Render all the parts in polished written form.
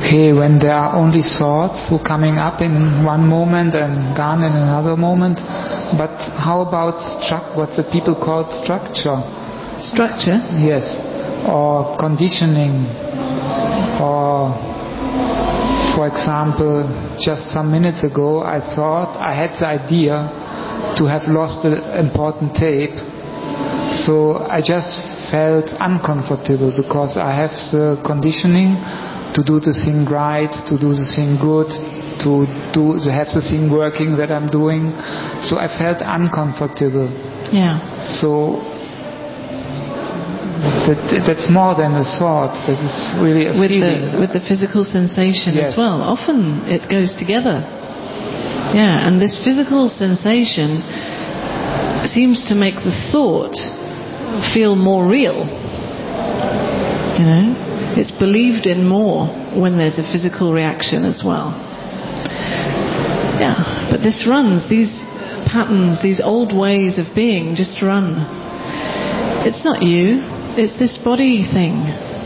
okay, when there are only thoughts who coming up in one moment and gone in another moment, but how about what the people call structure? Structure? Yes, or conditioning, or for example, just some minutes ago I thought I had the idea to have lost an important tape, so I just felt uncomfortable because I have the conditioning to do the thing right, to do the thing good, to have the thing working that I'm doing. So I felt uncomfortable. Yeah. So that's more than a thought. That is really a feeling. With the physical sensation Yes. as well. Often it goes together. Yeah, and this physical sensation seems to make the thought feel more real. You know? It's believed in more when there's a physical reaction as well. Yeah, but this runs, these patterns, these old ways of being just run. It's not you, it's this body thing.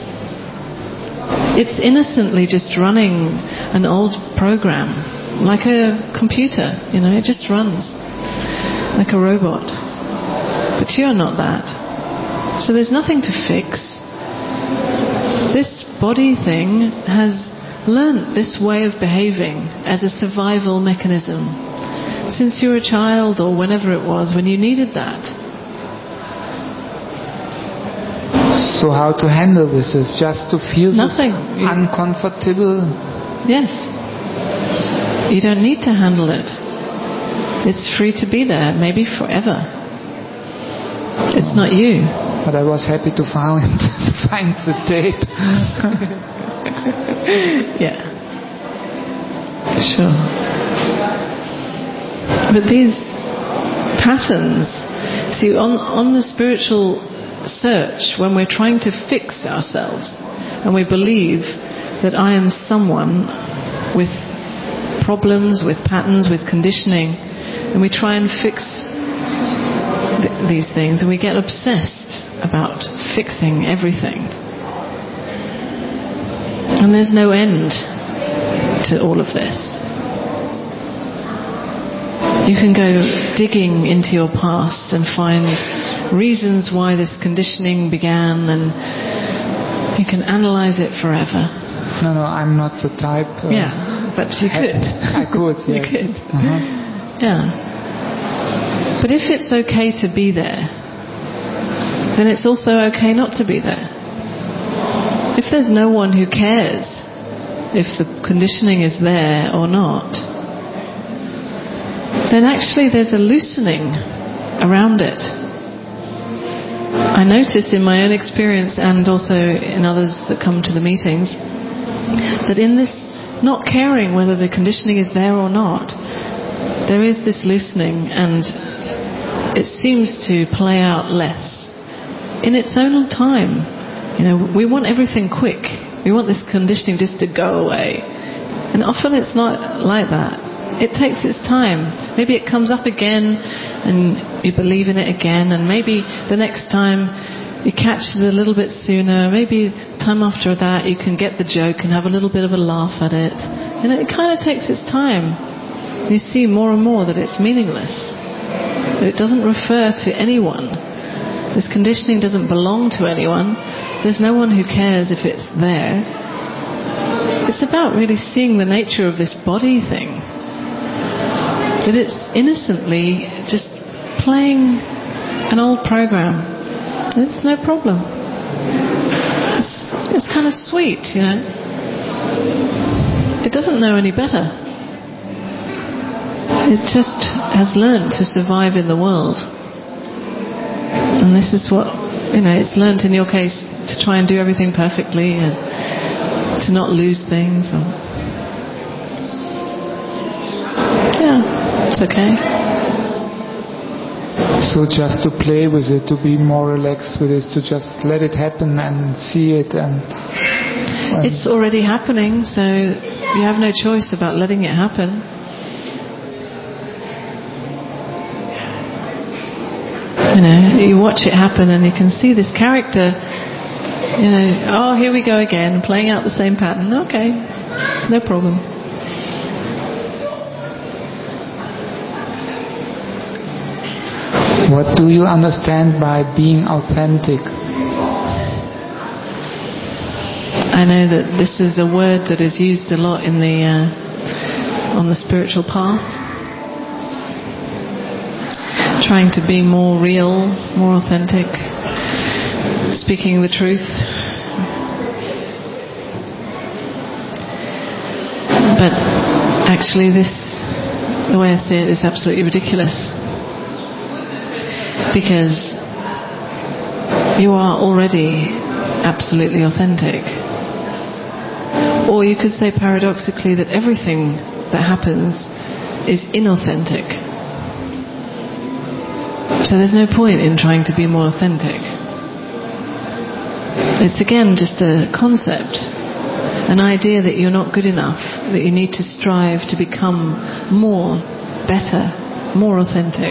It's innocently just running an old program, like a computer, you know, it just runs, like a robot. But you're not that. So there's nothing to fix. This body thing has learnt this way of behaving as a survival mechanism since you were a child or whenever it was when you needed that. So how to handle this is just to feel Nothing. Uncomfortable? Yes. You don't need to handle it. It's free to be there, maybe forever. It's not you. But I was happy to find the tape. Yeah. Sure. But these patterns, see, on the spiritual search, when we're trying to fix ourselves, and we believe that I am someone with problems, with patterns, with conditioning, and we try and fix these things, and we get obsessed about fixing everything. And there's no end to all of this. You can go digging into your past and find reasons why this conditioning began, and you can analyze it forever. No, I'm not the type. Yeah, but you could. I could, yes. You could. Uh-huh. Yeah. But if it's okay to be there, then it's also okay not to be there. If there's no one who cares if the conditioning is there or not, then actually there's a loosening around it. I noticed in my own experience, and also in others that come to the meetings, that in this not caring whether the conditioning is there or not, there is this loosening, and it seems to play out less in its own time. You know, we want everything quick. We want this conditioning just to go away. And often it's not like that. It takes its time. Maybe it comes up again and you believe in it again, and maybe the next time you catch it a little bit sooner. Maybe time after that you can get the joke and have a little bit of a laugh at it. And it kind of takes its time. You see more and more that it's meaningless. It doesn't refer to anyone. This conditioning doesn't belong to anyone. There's no one who cares if it's there. It's about really seeing the nature of this body thing. That it's innocently just playing an old program. It's no problem. It's kind of sweet, you know. It doesn't know any better. It just has learned to survive in the world. And this is what, you know, it's learned in your case to try and do everything perfectly and to not lose things. Yeah, it's okay. So just to play with it, to be more relaxed with it, to just let it happen and see it. And it's already happening, so you have no choice about letting it happen. You know, you watch it happen and you can see this character, you know, oh, here we go again, playing out the same pattern. Okay, No problem. What do you understand by being authentic? I know that this is a word that is used a lot in the on the spiritual path. Trying to be more real, more authentic, speaking the truth. But actually the way I see it is absolutely ridiculous. Because you are already absolutely authentic. Or you could say paradoxically that everything that happens is inauthentic. So there's no point in trying to be more authentic. It's again just a concept, an idea that you're not good enough, that you need to strive to become more, better, more authentic.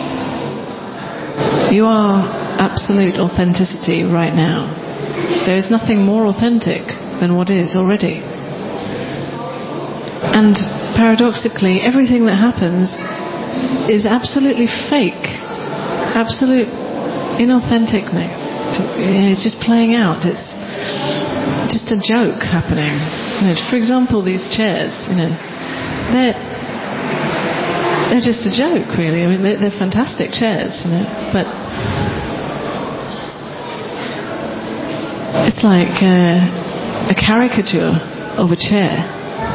You are absolute authenticity right now. There is nothing more authentic than what is already. And paradoxically, everything that happens is absolutely fake, absolute inauthentic. It's just playing out. It's just a joke happening. For example, these chairs, they're just a joke, really. I mean, they're fantastic chairs, but it's like a caricature of a chair.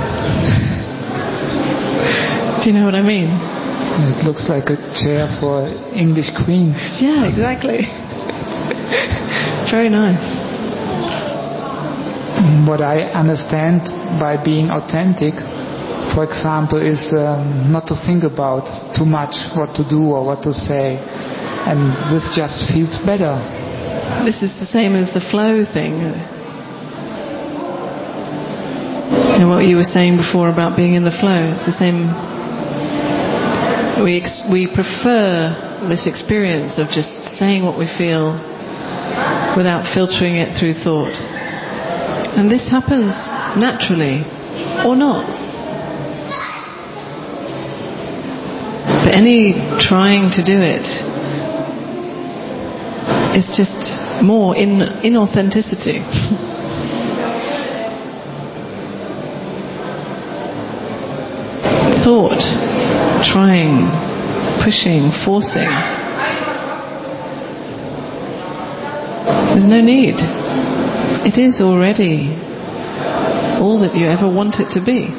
Do you know what I mean? It looks like a chair for English queen. Yeah, exactly. Very nice. What I understand by being authentic, for example, is not to think about too much what to do or what to say. And this just feels better. This is the same as the flow thing. What you were saying before about being in the flow, it's the same. We prefer this experience of just saying what we feel without filtering it through thought. And this happens naturally, or not. But any trying to do it is just more inauthenticity. Thought, trying, pushing, forcing. There's no need. It is already all that you ever want it to be.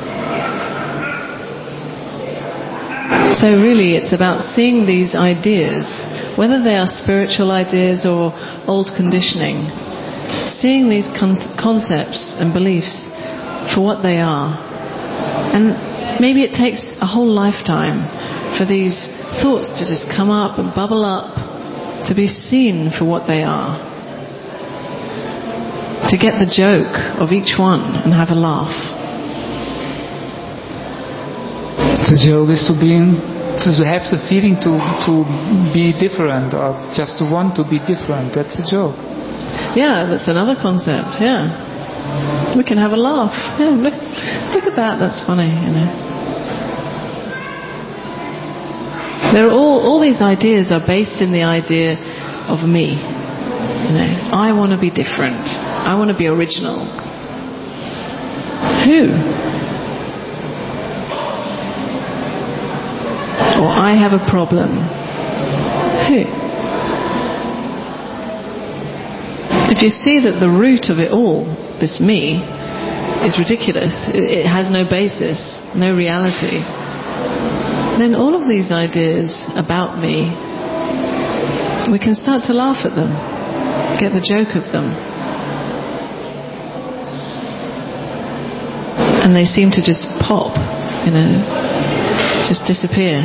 So really it's about seeing these ideas, whether they are spiritual ideas or old conditioning, seeing these concepts and beliefs for what they are. And maybe it takes a whole lifetime for these thoughts to just come up and bubble up, to be seen for what they are, to get the joke of each one and have a laugh. The joke is to have the feeling to be different, or just to want to be different. That's a joke. Yeah, that's another concept. Yeah, we can have a laugh. Yeah, look at that. That's funny. There are all these ideas are based in the idea of me. I want to be different. I want to be original. Who? Or I have a problem. Who? If you see that the root of it all, this me, is ridiculous, it has no basis, no reality, then all of these ideas about me, we can start to laugh at them, get the joke of them. And they seem to just pop, just disappear.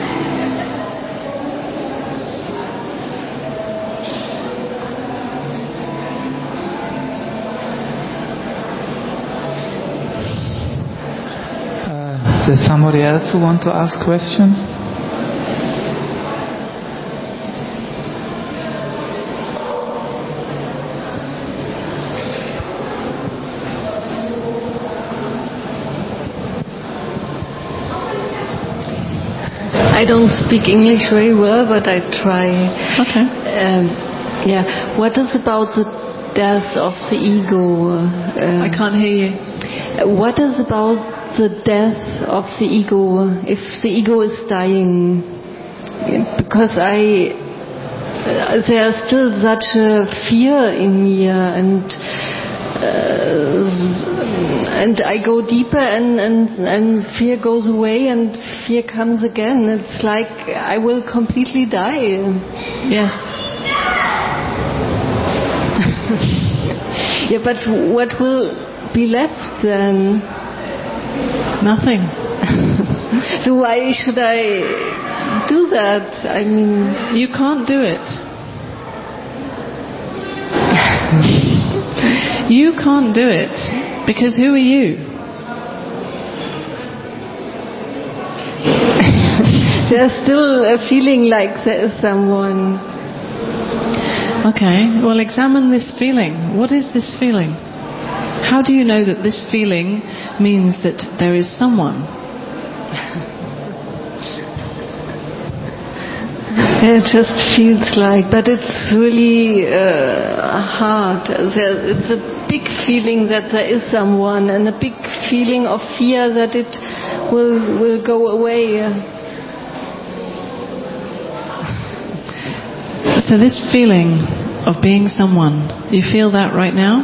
There's somebody else who want to ask questions? I don't speak English very well, but I try. Okay. What is about the death of the ego? I can't hear you. What is about the death of the ego, if the ego is dying? Because there's still such a fear in me, and I go deeper, and fear goes away, and fear comes again. It's like I will completely die. Yes. Yeah, but what will be left then? Nothing. So why should I do that? I mean, you can't do it. You can't do it because who are you? There's still a feeling like there is someone. Okay, well, examine this feeling. What is this feeling? How do you know that this feeling means that there is someone? It just feels like, but it's really hard. It's a big feeling that there is someone, and a big feeling of fear that it will go away. So this feeling of being someone, you feel that right now?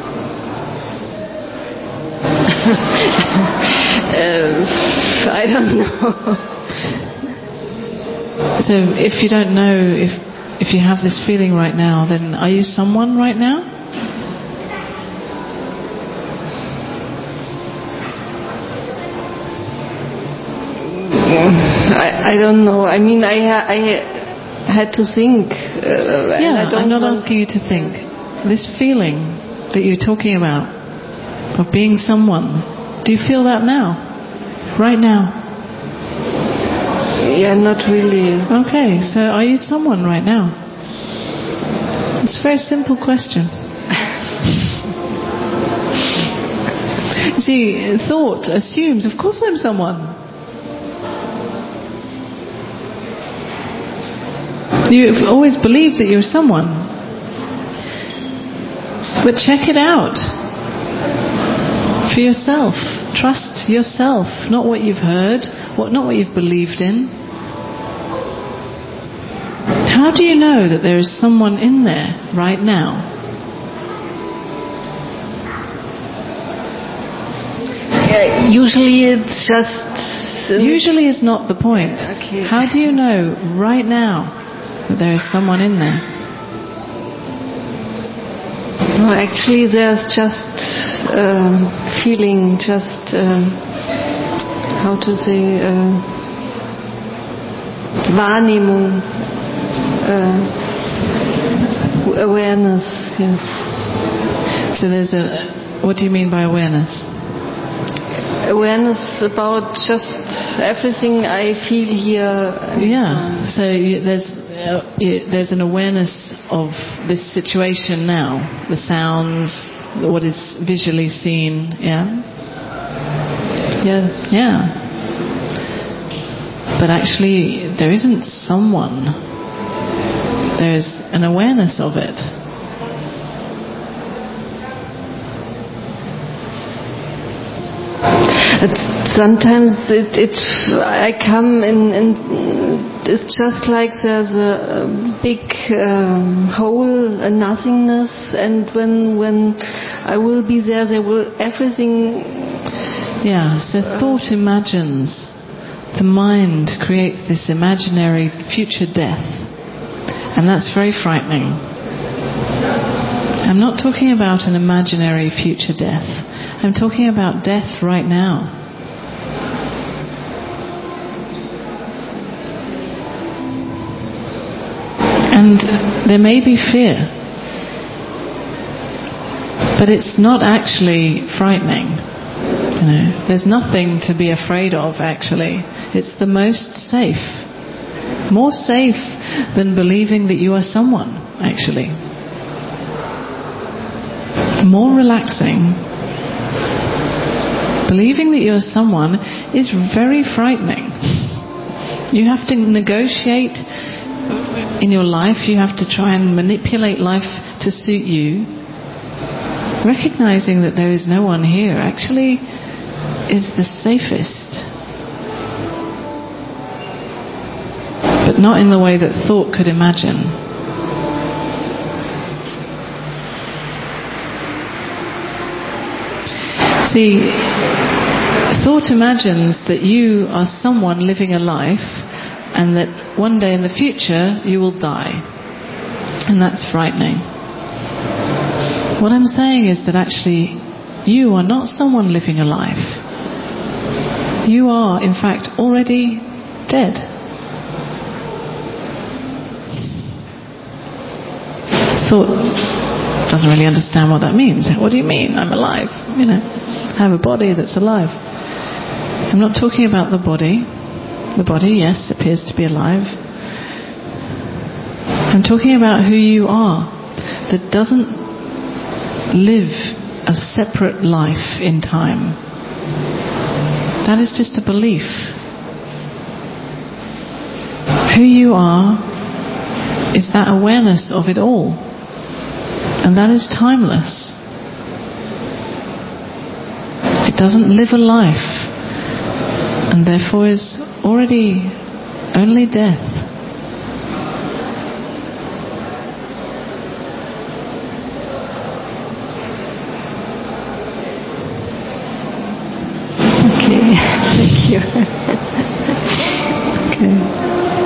I don't know. So if you don't know if you have this feeling right now, then are you someone right now? I don't know. I mean, I had to think. I'm not asking you to think. This feeling that you're talking about of being someone, do you feel that now? Right now? Yeah, not really. Okay, so are you someone right now? It's a very simple question. You see, thought assumes, of course I'm someone. You've always believed that you're someone. But check it out for yourself. Trust yourself, not what you've heard, not what you've believed in. How do you know that there is someone in there right now? Usually it's just... Usually is not the point. Okay. How do you know right now that there is someone in there? No, actually there's just feeling, just how to say, Wahrnehmung, awareness, yes. So there's what do you mean by awareness? Awareness about just everything I feel here. Yeah, so there's an awareness of this situation now, the sounds, what is visually seen, yeah? Yes. Yeah. But actually, there isn't someone. There's an awareness of it. Sometimes I come and it's just like there's a big hole, a nothingness, and when I will be there will everything. Yeah, so thought imagines. The mind creates this imaginary future death, and that's very frightening. I'm not talking about an imaginary future death. I'm talking about death right now. And there may be fear, but it's not actually frightening. You know, there's nothing to be afraid of, actually. It's the most safe. More safe than believing that you are someone, actually. More relaxing. Believing that you are someone is very frightening. You have to negotiate in your life. You have to try and manipulate life to suit you. Recognizing that there is no one here actually is the safest. But not in the way that thought could imagine. See, thought imagines that you are someone living a life and that one day in the future you will die. And that's frightening. What I'm saying is that actually you are not someone living a life. You are, in fact, already dead. Thought doesn't really understand what that means. What do you mean? I'm alive. I have a body that's alive. I'm not talking about the body. The body, yes, appears to be alive. I'm talking about who you are, that doesn't live a separate life in time. That is just a belief. Who you are is that awareness of it all. And that is timeless. It doesn't live a life, and therefore is already only death. Okay, thank you. Okay.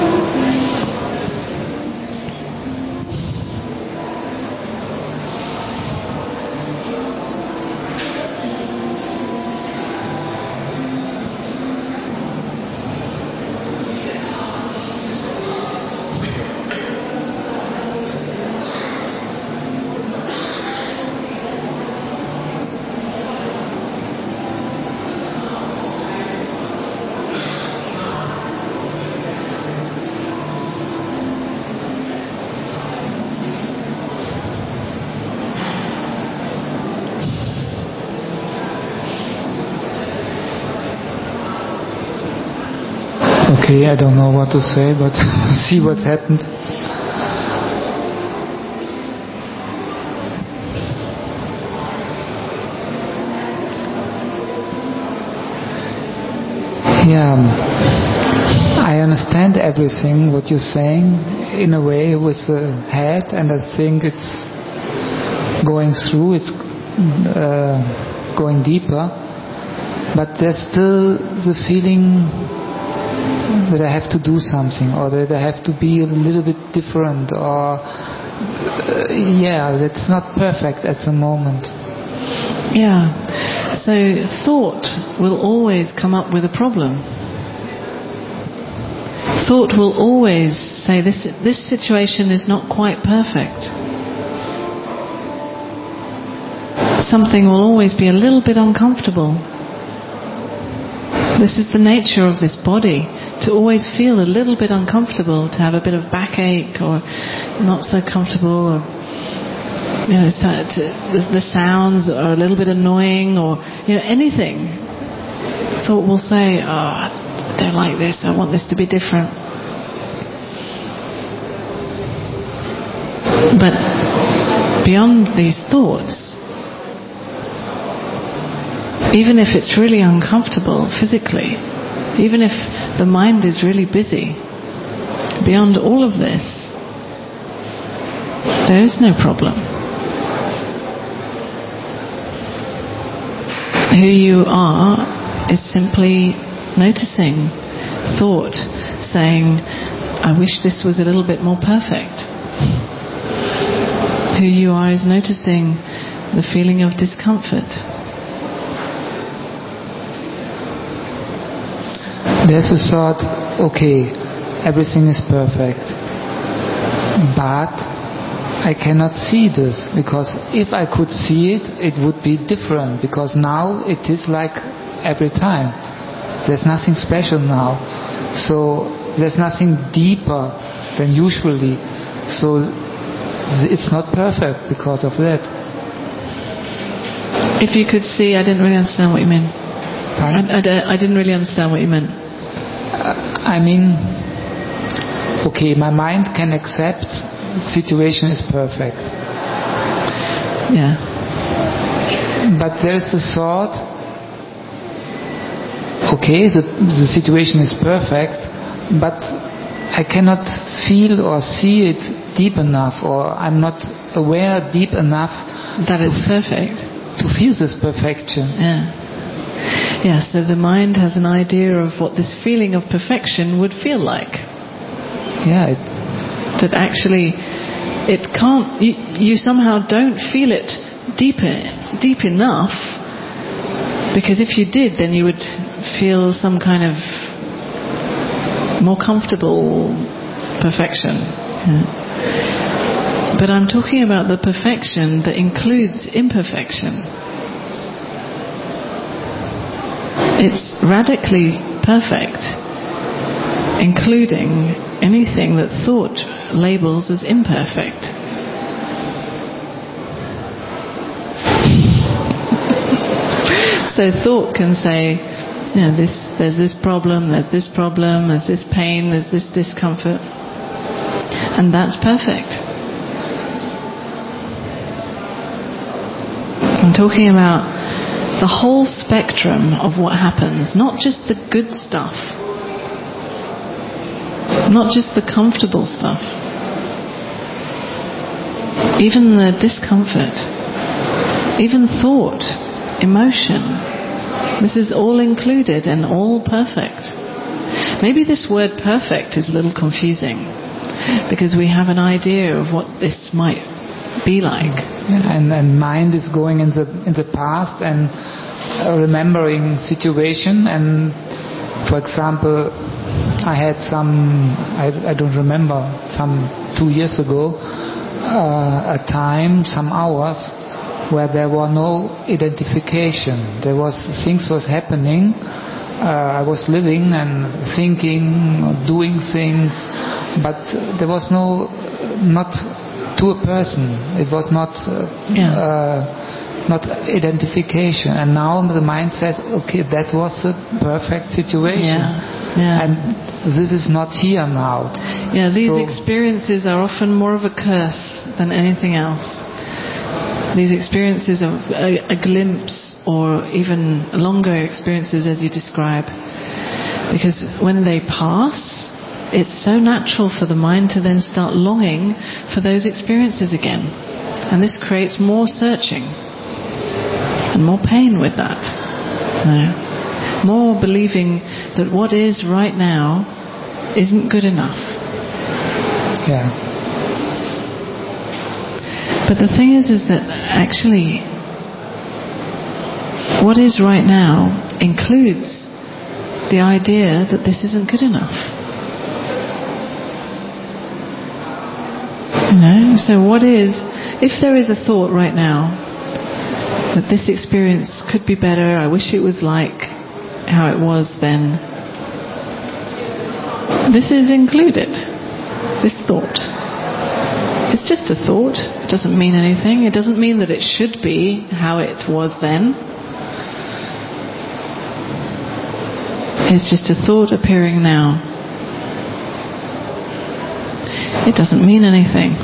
Okay, I don't know what to say, but see what's happened. Yeah, I understand everything what you're saying in a way with the head, and I think it's going through, it's going deeper, but there's still the feeling that I have to do something, or that I have to be a little bit different, or that's not perfect at the moment. Yeah. So thought will always come up with a problem. Thought will always say this situation is not quite perfect. Something will always be a little bit uncomfortable. This is the nature of this body, to always feel a little bit uncomfortable, to have a bit of backache or not so comfortable, or the sounds are a little bit annoying, or anything. Thought will say, I don't like this, I want this to be different. But beyond these thoughts, even if it's really uncomfortable physically, even if the mind is really busy, beyond all of this, there is no problem. Who you are is simply noticing thought saying, I wish this was a little bit more perfect. Who you are is noticing the feeling of discomfort. There's a thought, okay, everything is perfect, but I cannot see this, because if I could see it, it would be different, because now it is like every time. There's nothing special now, so there's nothing deeper than usually, so it's not perfect because of that. If you could see, I didn't really understand what you meant. Pardon? I didn't really understand what you meant. I mean, okay, my mind can accept the situation is perfect. Yeah. But there is the thought, okay, the situation is perfect, but I cannot feel or see it deep enough, or I'm not aware deep enough that it's perfect. To feel this perfection. Yeah, so the mind has an idea of what this feeling of perfection would feel like. Yeah. That actually it can't, you somehow don't feel it deep enough, because if you did, then you would feel some kind of more comfortable perfection. Yeah. But I'm talking about the perfection that includes imperfection. It's radically perfect, including anything that thought labels as imperfect. So thought can say, there's this problem, there's this problem, there's this pain, there's this discomfort, and that's perfect. I'm talking about the whole spectrum of what happens, not just the good stuff, not just the comfortable stuff, even the discomfort, even thought, emotion. This is all included and all perfect. Maybe this word perfect is a little confusing, because we have an idea of what this might be like. And mind is going in the past and remembering situation. And for example, I had I don't remember, some 2 years ago, a time, some hours, where there were no identification. Things was happening. I was living and thinking, doing things, but there was not to a person. It was not identification. And now the mind says, okay, that was a perfect situation. Yeah. And this is not here now. Yeah, these experiences are often more of a curse than anything else. These experiences of a glimpse, or even longer experiences as you describe. Because when they pass, it's so natural for the mind to then start longing for those experiences again. And this creates more searching and more pain with that. More believing that what is right now isn't good enough. Yeah. But the thing is that actually what is right now includes the idea that this isn't good enough. So what is, if there is a thought right now that this experience could be better, I wish it was like how it was then, this is included, this thought. It's just a thought. It doesn't mean anything. It doesn't mean that it should be how it was then. It's just a thought appearing now. It doesn't mean anything.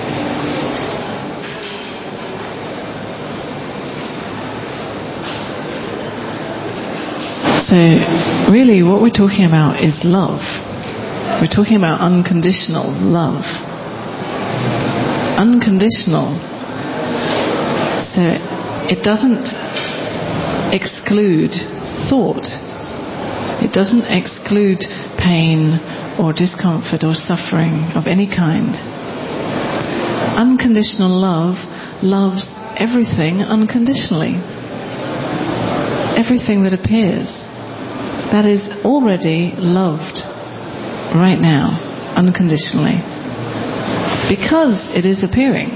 So really what we're talking about is love. We're talking about unconditional love. Unconditional. So it doesn't exclude thought. It doesn't exclude pain or discomfort or suffering of any kind. Unconditional love loves everything unconditionally. Everything that appears, that is already loved right now, unconditionally. Because it is appearing.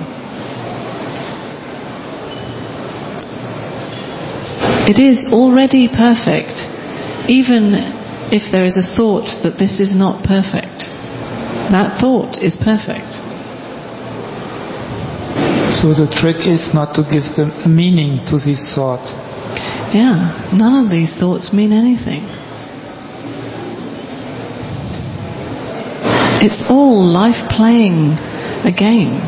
It is already perfect, even if there is a thought that this is not perfect. That thought is perfect. So the trick is not to give them a meaning to these thoughts. Yeah, none of these thoughts mean anything. It's all life playing a game,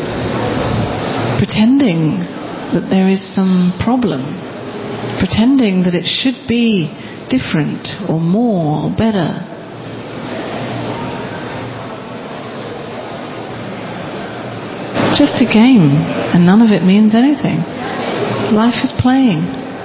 pretending that there is some problem, pretending that it should be different or more or better. Just a game, and none of it means anything. Life is playing.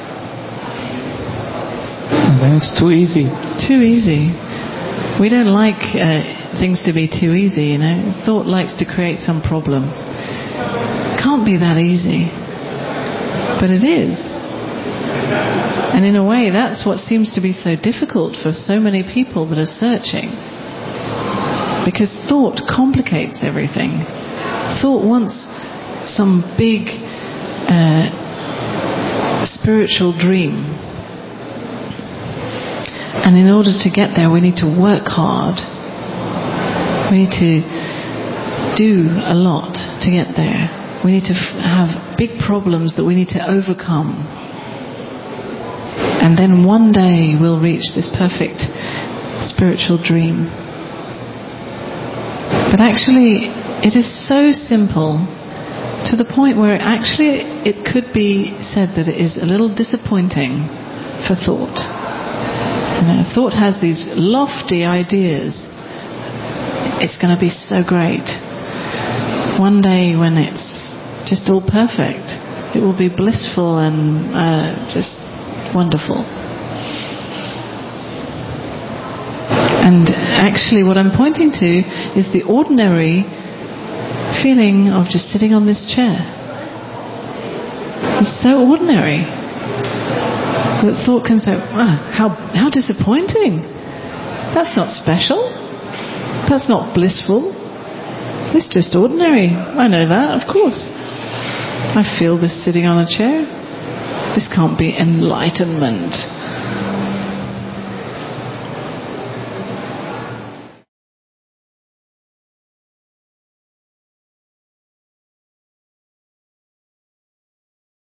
And then it's too easy. Too easy. We don't like things to be too easy, you know. Thought likes to create some problem. Can't be that easy. But it is. And in a way, that's what seems to be so difficult for so many people that are searching. Because thought complicates everything. Thought wants some big spiritual dream. And in order to get there, we need to work hard. We need to do a lot to get there. We need to have big problems that we need to overcome. And then one day we'll reach this perfect spiritual dream. But actually, it is so simple to the point where actually it could be said that it is a little disappointing for thought. You know, thought has these lofty ideas. It's going to be so great. One day when it's just all perfect, it will be blissful and just wonderful. And actually what I'm pointing to is the ordinary feeling of just sitting on this chair. It's so ordinary that thought can say, wow, how disappointing. That's not special. That's not blissful. It's just ordinary. I know that, of course. I feel this sitting on a chair. This can't be enlightenment.